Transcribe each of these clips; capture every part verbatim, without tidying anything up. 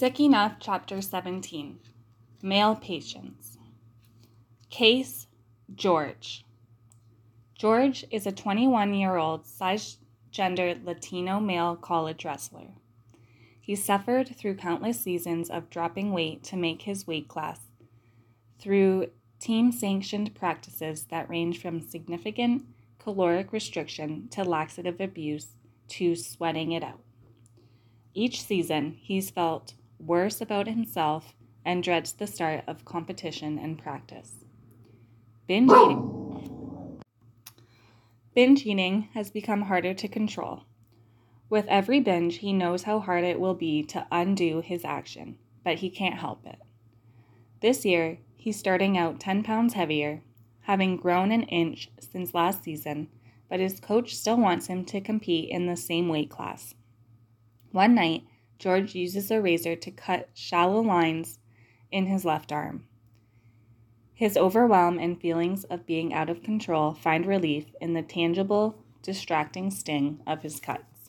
Sick Enough, Chapter seventeen. Male Patients. Case, George. George is a twenty-one-year-old cisgender Latino male college wrestler. He suffered through countless seasons of dropping weight to make his weight class, through team-sanctioned practices that range from significant caloric restriction to laxative abuse to sweating it out. Each season, he's felt worse about himself and dreads the start of competition and practice. Binge eating. Binge eating has become harder to control. With every binge, he knows how hard it will be to undo his action, but he can't help it. This year, he's starting out ten pounds heavier, having grown an inch since last season, but his coach still wants him to compete in the same weight class. One night, George uses a razor to cut shallow lines in his left arm. His overwhelm and feelings of being out of control find relief in the tangible, distracting sting of his cuts.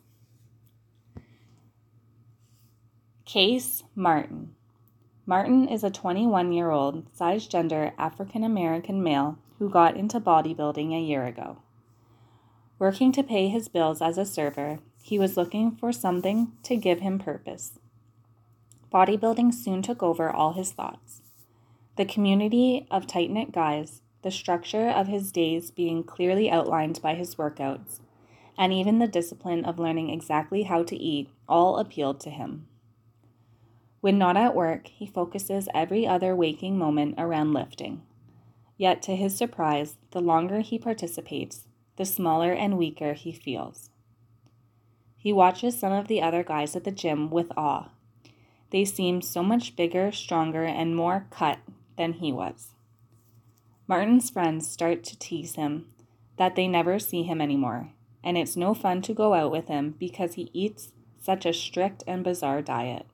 Case, Martin. Martin is a twenty-one-year-old cisgender African-American male who got into bodybuilding a year ago. Working to pay his bills as a server, he was looking for something to give him purpose. Bodybuilding soon took over all his thoughts. The community of tight-knit guys, the structure of his days being clearly outlined by his workouts, and even the discipline of learning exactly how to eat all appealed to him. When not at work, he focuses every other waking moment around lifting. Yet, to his surprise, the longer he participates, the smaller and weaker he feels. He watches some of the other guys at the gym with awe. They seem so much bigger, stronger, and more cut than he was. Martin's friends start to tease him that they never see him anymore, and it's no fun to go out with him because he eats such a strict and bizarre diet.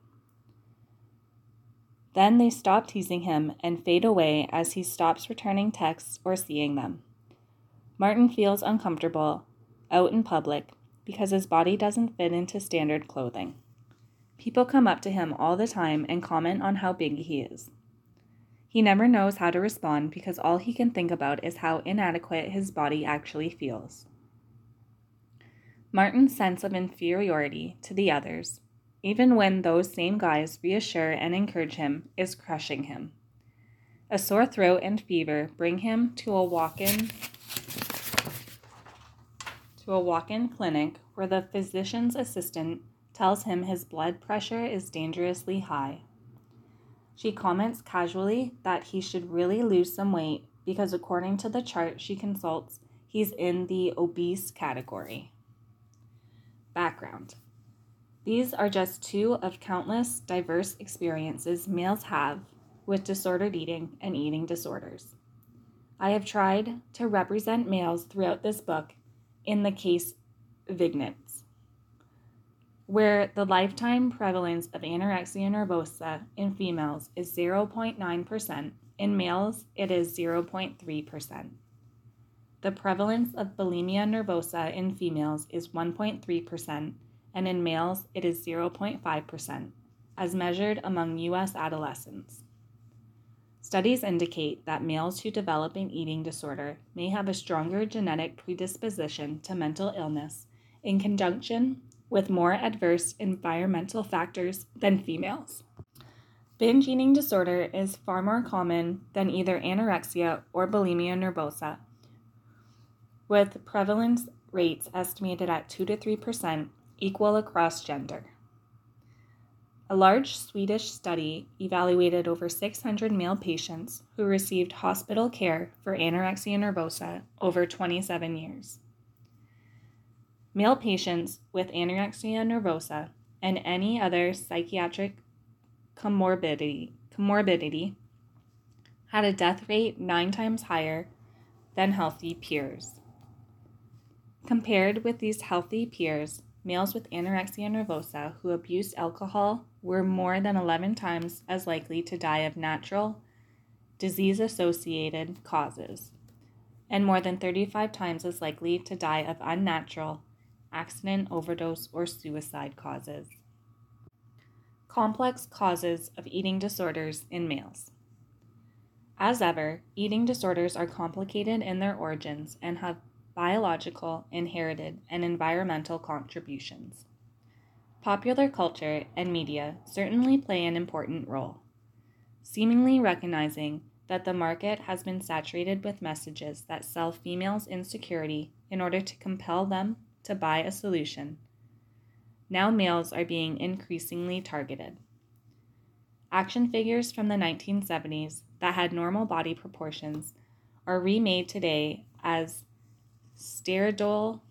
Then they stop teasing him and fade away as he stops returning texts or seeing them. Martin feels uncomfortable out in public because his body doesn't fit into standard clothing. People come up to him all the time and comment on how big he is. He never knows how to respond because all he can think about is how inadequate his body actually feels. Martin's sense of inferiority to the others, even when those same guys reassure and encourage him, is crushing him. A sore throat and fever bring him to a walk-in to a walk-in clinic where the physician's assistant tells him his blood pressure is dangerously high. She comments casually that he should really lose some weight because according to the chart she consults, he's in the obese category. Background. These are just two of countless diverse experiences males have with disordered eating and eating disorders. I have tried to represent males throughout this book in the case Vignettes, where the lifetime prevalence of anorexia nervosa in females is zero point nine percent, in males it is zero point three percent. The prevalence of bulimia nervosa in females is one point three percent, and in males it is zero point five percent, as measured among U S adolescents. Studies indicate that males who develop an eating disorder may have a stronger genetic predisposition to mental illness in conjunction with more adverse environmental factors than females. Binge eating disorder is far more common than either anorexia or bulimia nervosa, with prevalence rates estimated at two to three percent, equal across gender. A large Swedish study evaluated over six hundred male patients who received hospital care for anorexia nervosa over twenty-seven years. Male patients with anorexia nervosa and any other psychiatric comorbidity, comorbidity had a death rate nine times higher than healthy peers. Compared with these healthy peers, males with anorexia nervosa who abused alcohol were more than eleven times as likely to die of natural, disease-associated causes, and more than thirty-five times as likely to die of unnatural, accident, overdose, or suicide causes. Complex causes of eating disorders in males. As ever, eating disorders are complicated in their origins and have biological, inherited, and environmental contributions. Popular culture and media certainly play an important role, seemingly recognizing that the market has been saturated with messages that sell females insecurity in order to compel them to buy a solution. Now males are being increasingly targeted. Action figures from the nineteen seventies that had normal body proportions are remade today as steroidal,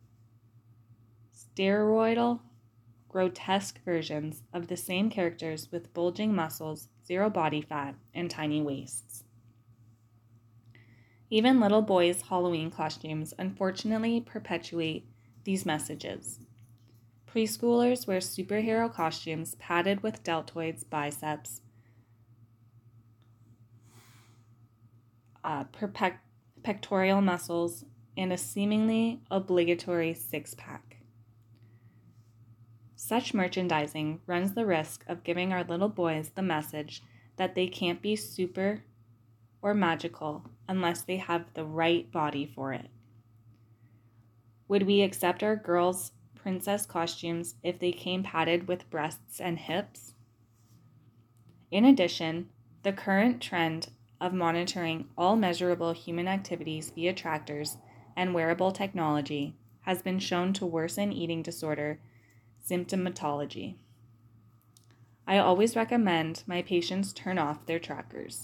steroidal, grotesque versions of the same characters with bulging muscles, zero body fat, and tiny waists. Even little boys' Halloween costumes unfortunately perpetuate these messages. Preschoolers wear superhero costumes padded with deltoids, biceps, uh, perpec- pectoral muscles, and a seemingly obligatory six-pack. Such merchandising runs the risk of giving our little boys the message that they can't be super or magical unless they have the right body for it. Would we accept our girls' princess costumes if they came padded with breasts and hips? In addition, the current trend of monitoring all measurable human activities via trackers and wearable technology has been shown to worsen eating disorder symptomatology. I always recommend my patients turn off their trackers.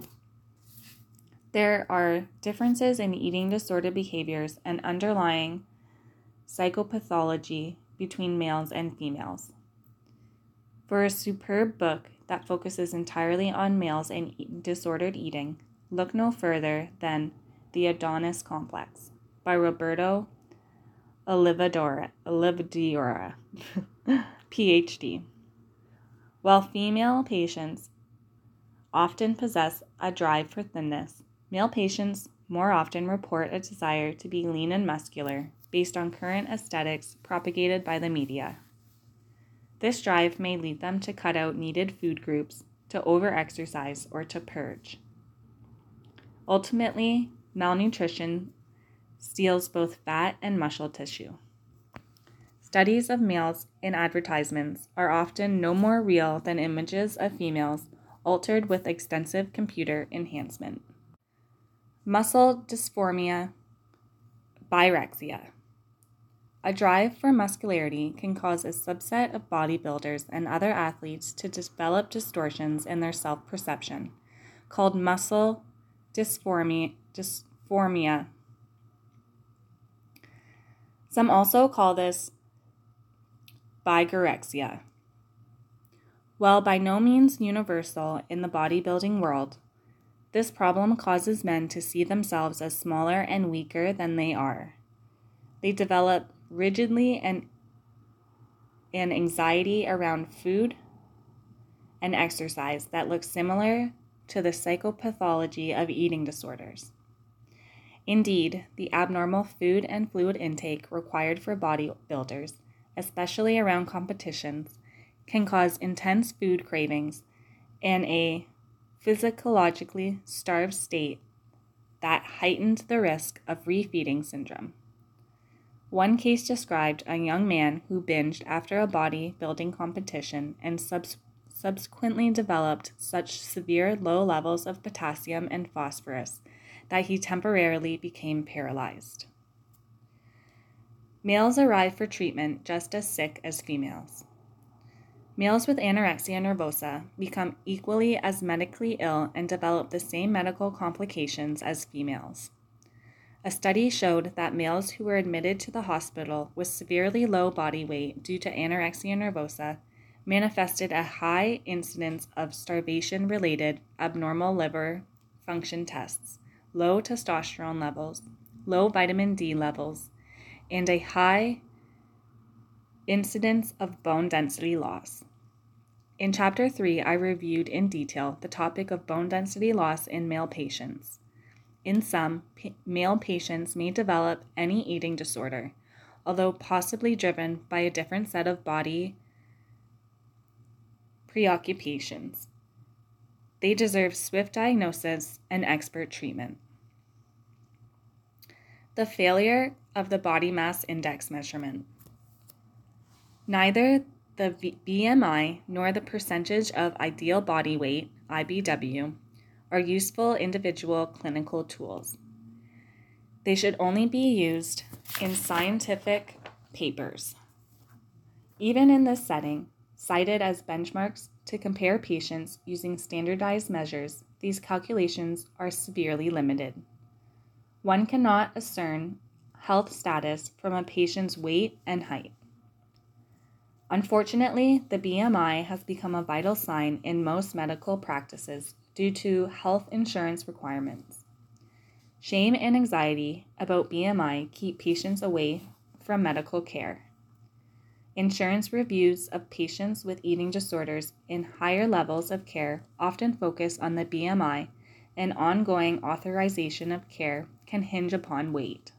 There are differences in eating disorder behaviors and underlying psychopathology between males and females. For a superb book that focuses entirely on males and disordered eating, look no further than The Adonis Complex by Roberto Oliveira, Oliveira P H D. While female patients often possess a drive for thinness, male patients more often report a desire to be lean and muscular based on current aesthetics propagated by the media. This drive may lead them to cut out needed food groups, to over-exercise, or to purge. Ultimately, malnutrition steals both fat and muscle tissue. Studies of males in advertisements are often no more real than images of females altered with extensive computer enhancement. Muscle dysmorphia, birexia. A drive for muscularity can cause a subset of bodybuilders and other athletes to develop distortions in their self-perception, called muscle dysmorphia. dysmorphia. Some also call this bigorexia. While by no means universal in the bodybuilding world, this problem causes men to see themselves as smaller and weaker than they are. They develop rigidly and, and anxiety around food and exercise that looks similar to the psychopathology of eating disorders. Indeed, the abnormal food and fluid intake required for bodybuilders, especially around competitions, can cause intense food cravings and a physiologically starved state that heightened the risk of refeeding syndrome. One case described a young man who binged after a bodybuilding competition and subs- subsequently developed such severe low levels of potassium and phosphorus that he temporarily became paralyzed. Males arrive for treatment just as sick as females. Males with anorexia nervosa become equally as medically ill and develop the same medical complications as females. A study showed that males who were admitted to the hospital with severely low body weight due to anorexia nervosa manifested a high incidence of starvation-related abnormal liver function tests, low testosterone levels, low vitamin D levels, and a high incidence of bone density loss. In Chapter three, I reviewed in detail the topic of bone density loss in male patients. In some, p- male patients may develop any eating disorder, although possibly driven by a different set of body preoccupations. They deserve swift diagnosis and expert treatment. The failure of the body mass index measurement. Neither the B M I nor the percentage of ideal body weight, I B W, are useful individual clinical tools. They should only be used in scientific papers. Even in this setting, cited as benchmarks to compare patients using standardized measures, these calculations are severely limited. One cannot discern health status from a patient's weight and height. Unfortunately, the B M I has become a vital sign in most medical practices due to health insurance requirements. Shame and anxiety about B M I keep patients away from medical care. Insurance reviews of patients with eating disorders in higher levels of care often focus on the B M I, and ongoing authorization of care can hinge upon weight.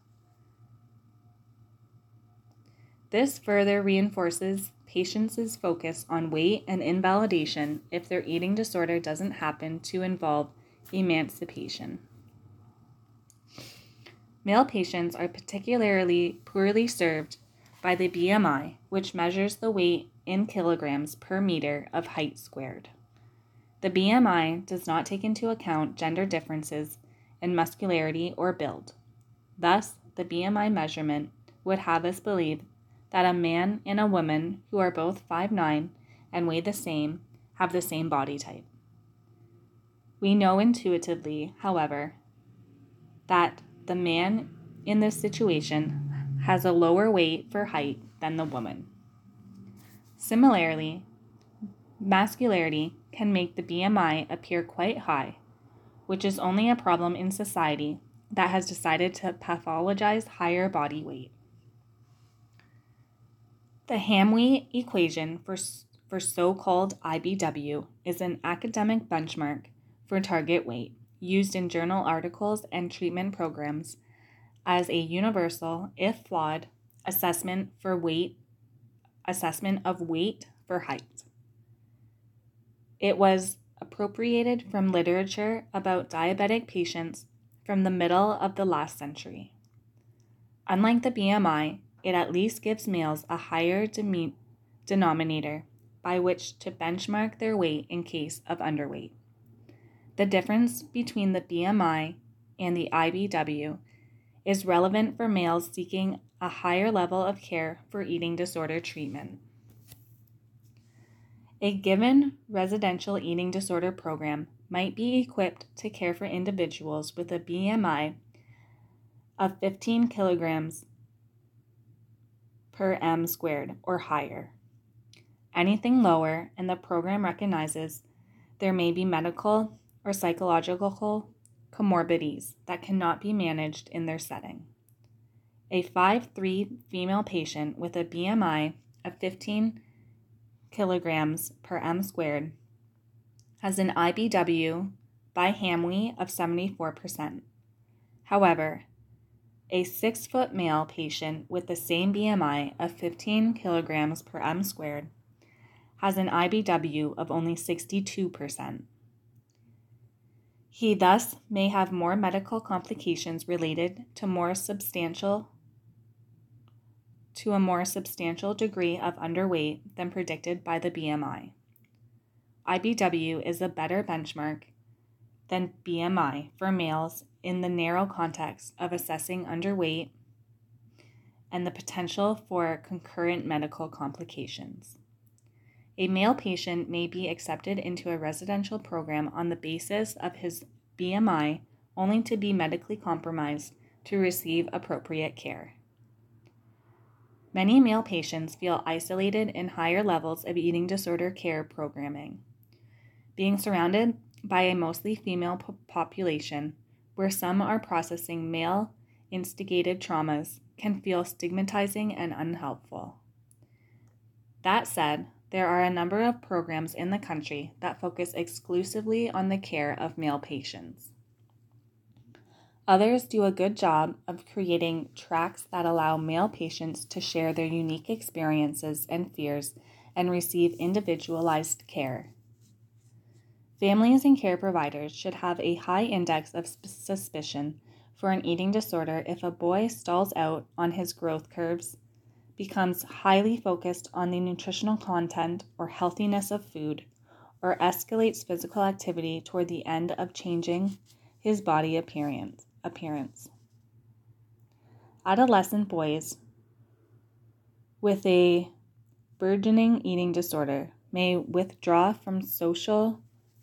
This further reinforces patients' focus on weight and invalidation if their eating disorder doesn't happen to involve emancipation. Male patients are particularly poorly served by the B M I, which measures the weight in kilograms per meter of height squared. The B M I does not take into account gender differences in muscularity or build. Thus, the B M I measurement would have us believe that a man and a woman who are both five nine and weigh the same have the same body type. We know intuitively, however, that the man in this situation has a lower weight for height than the woman. Similarly, muscularity can make the B M I appear quite high, which is only a problem in society that has decided to pathologize higher body weight. The Hamwi equation for, for so-called I B W is an academic benchmark for target weight used in journal articles and treatment programs as a universal, if flawed, assessment for weight, assessment of weight for height. It was appropriated from literature about diabetic patients from the middle of the last century. Unlike the B M I, it at least gives males a higher dem- denominator by which to benchmark their weight in case of underweight. The difference between the B M I and the I B W is relevant for males seeking a higher level of care for eating disorder treatment. A given residential eating disorder program might be equipped to care for individuals with a B M I of fifteen kilograms per m squared or higher. Anything lower, and the program recognizes there may be medical or psychological comorbidities that cannot be managed in their setting. A five three female patient with a B M I of fifteen kilograms per m squared has an I B W by Hamwi of seventy-four percent. However, a six-foot male patient with the same B M I of fifteen kilograms per m squared has an I B W of only sixty-two percent. He thus may have more medical complications related to more substantial to a more substantial degree of underweight than predicted by the B M I. I B W is a better benchmark than B M I for males in the narrow context of assessing underweight and the potential for concurrent medical complications. A male patient may be accepted into a residential program on the basis of his B M I only to be medically compromised to receive appropriate care. Many male patients feel isolated in higher levels of eating disorder care programming. Being surrounded by a mostly female po- population, where some are processing male-instigated traumas, can feel stigmatizing and unhelpful. That said, there are a number of programs in the country that focus exclusively on the care of male patients. Others do a good job of creating tracks that allow male patients to share their unique experiences and fears and receive individualized care. Families and care providers should have a high index of suspicion for an eating disorder if a boy stalls out on his growth curves, becomes highly focused on the nutritional content or healthiness of food, or escalates physical activity toward the end of changing his body appearance. appearance. Adolescent boys with a burgeoning eating disorder may withdraw from social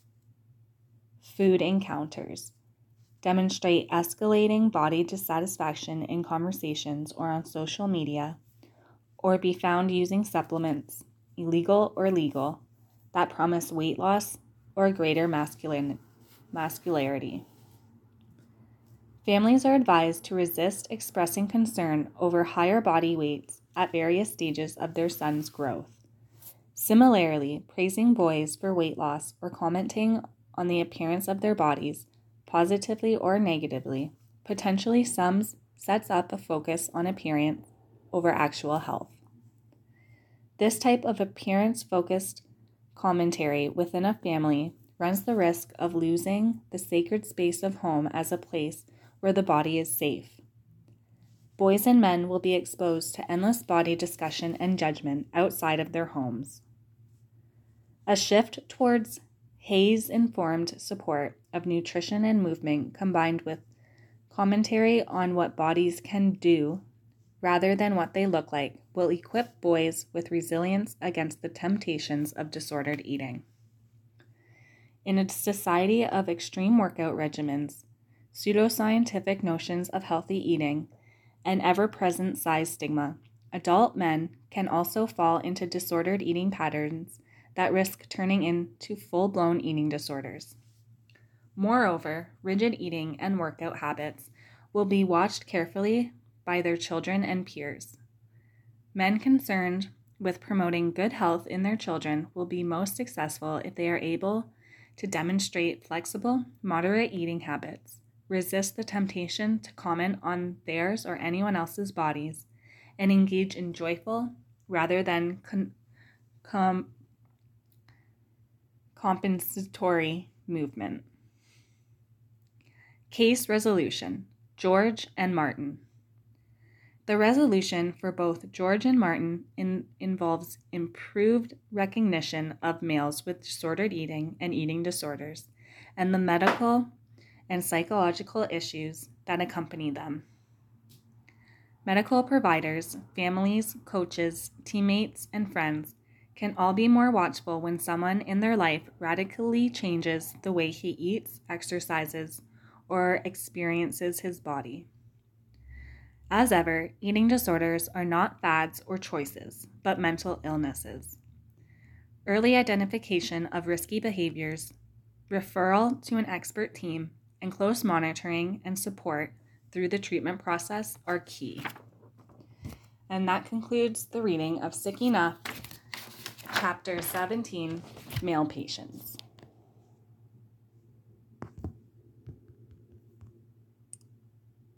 food encounters, demonstrate escalating body dissatisfaction in conversations or on social media, or be found using supplements, illegal or legal, that promise weight loss or greater masculine, muscularity. Families are advised to resist expressing concern over higher body weights at various stages of their son's growth. Similarly, praising boys for weight loss or commenting on the appearance of their bodies, positively or negatively, potentially sums, sets up a focus on appearance over actual health. This type of appearance-focused commentary within a family runs the risk of losing the sacred space of home as a place where the body is safe. Boys and men will be exposed to endless body discussion and judgment outside of their homes. A shift towards Hayes-informed support of nutrition and movement combined with commentary on what bodies can do rather than what they look like will equip boys with resilience against the temptations of disordered eating. In a society of extreme workout regimens, pseudoscientific notions of healthy eating, and ever-present size stigma, adult men can also fall into disordered eating patterns that risk turning into full-blown eating disorders. Moreover, rigid eating and workout habits will be watched carefully by their children and peers. Men concerned with promoting good health in their children will be most successful if they are able to demonstrate flexible, moderate eating habits, resist the temptation to comment on theirs or anyone else's bodies, and engage in joyful rather than con- com- compensatory movement. Case resolution: George and Martin. The resolution for both George and Martin in, involves improved recognition of males with disordered eating and eating disorders, and the medical and psychological issues that accompany them. Medical providers, families, coaches, teammates, and friends can all be more watchful when someone in their life radically changes the way he eats, exercises, or experiences his body. As ever, eating disorders are not fads or choices, but mental illnesses. Early identification of risky behaviors, referral to an expert team, and close monitoring and support through the treatment process are key. And that concludes the reading of Sick Enough, Chapter seventeen, Male Patients.